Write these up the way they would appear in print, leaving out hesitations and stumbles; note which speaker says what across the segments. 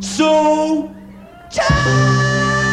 Speaker 1: so tired.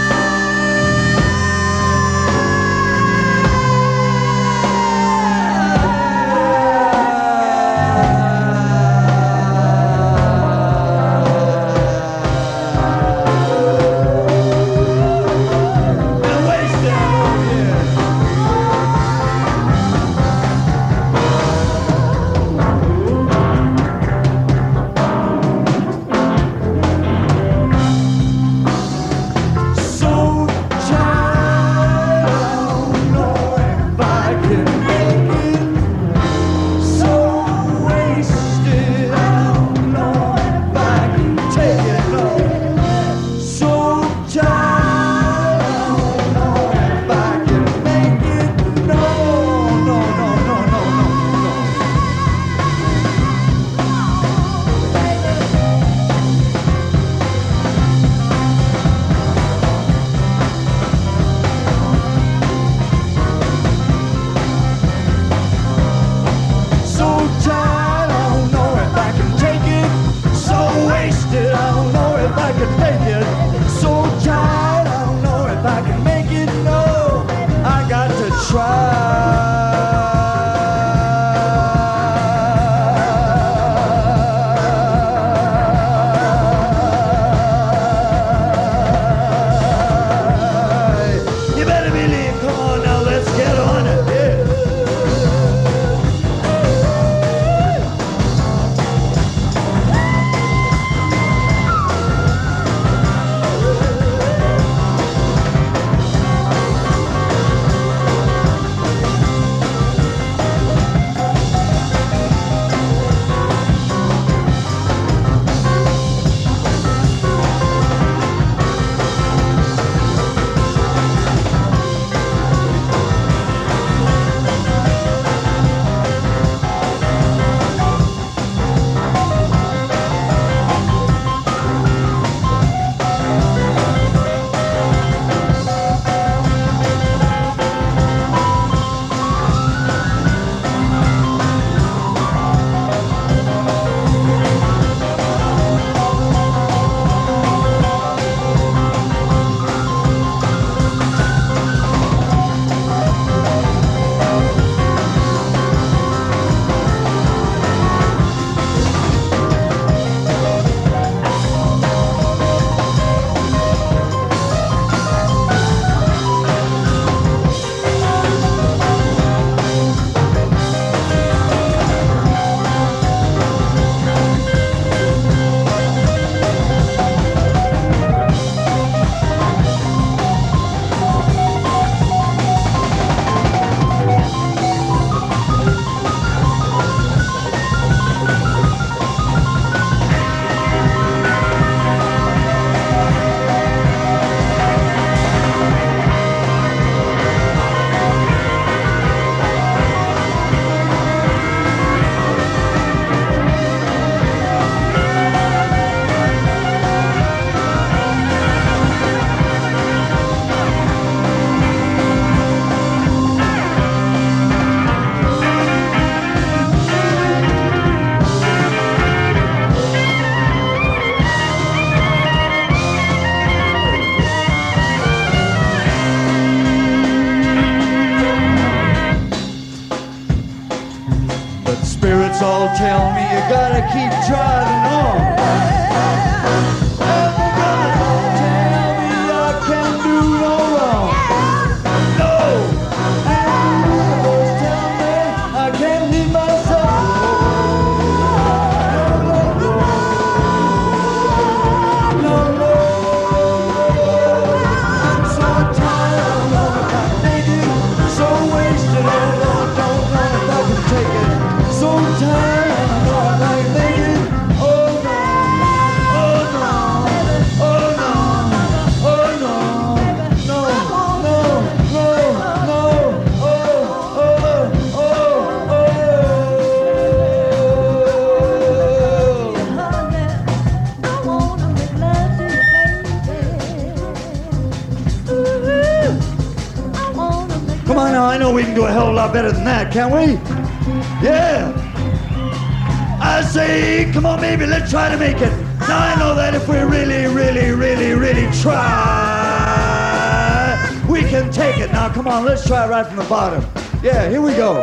Speaker 1: All tell me you gotta keep driving on. And they gotta tell me I can't do no wrong. No, and they tell me I can't leave myself alone. No, I'm so tired of loving like they do, so wasted. Oh, don't know if I can take it. So tired of love like they do. Oh no, oh no, oh no, oh no, no, no, no, no, oh, oh, oh,
Speaker 2: I wanna make love to you, baby. I wanna make
Speaker 1: come on now, I know we can do a hell of a lot better than that, can't we? Yeah. I say, come on, baby, let's try to make it. Now I know that if we really try. We can take it. Now, come on, let's try right from the bottom. Yeah, here we go.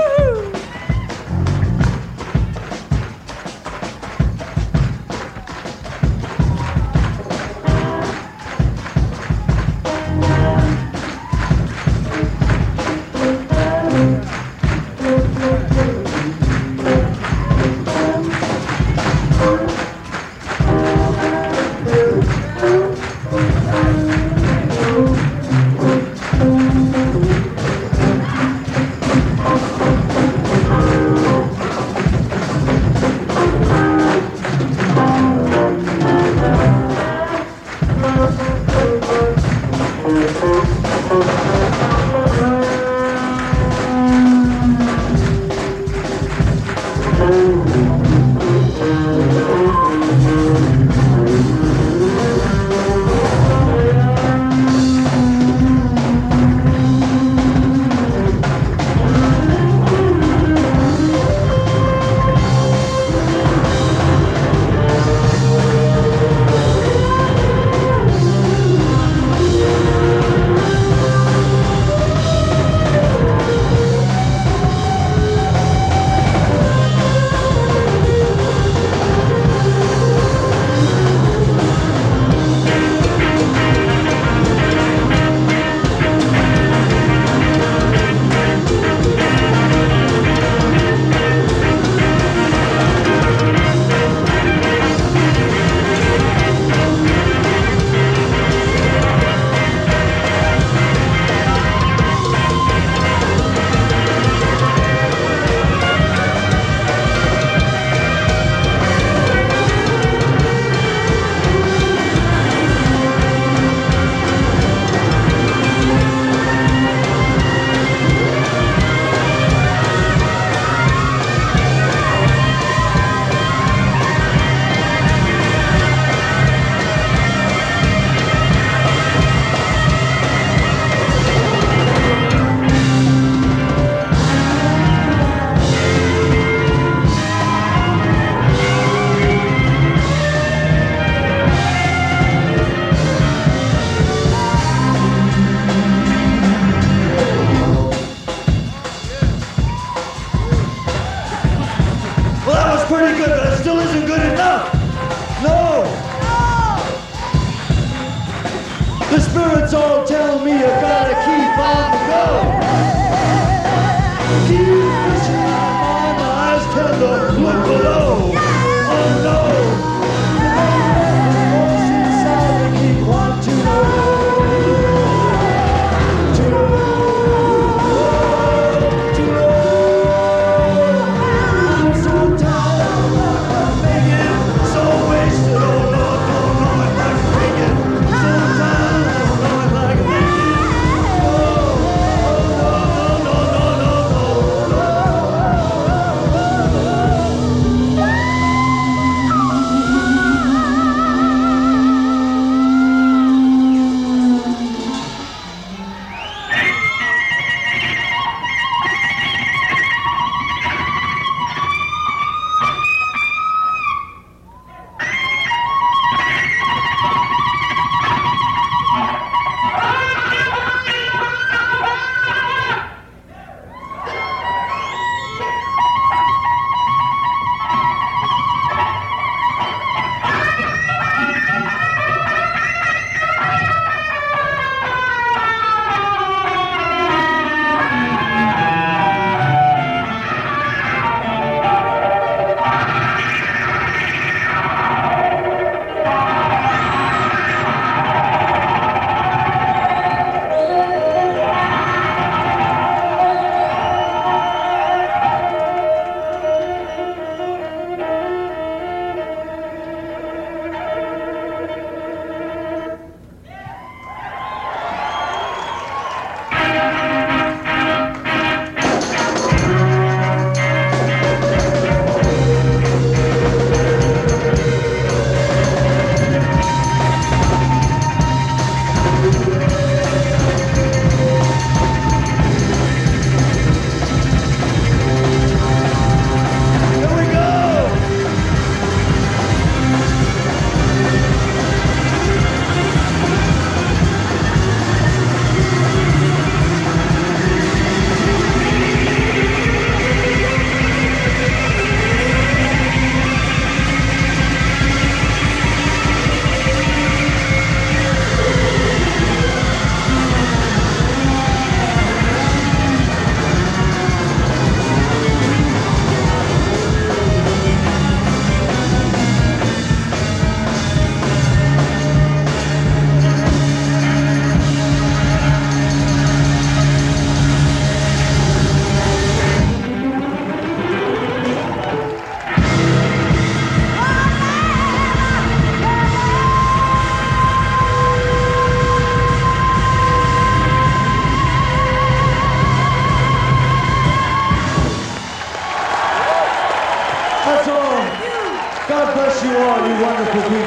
Speaker 1: Pretty good, but it still isn't good enough. No. The spirits all tell me I gotta keep on the go. Keep pushing on, my eyes tell the look below. Oh no. The voice inside me keep wanting to know.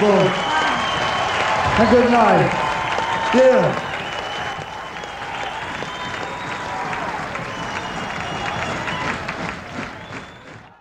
Speaker 1: And good night. Yeah.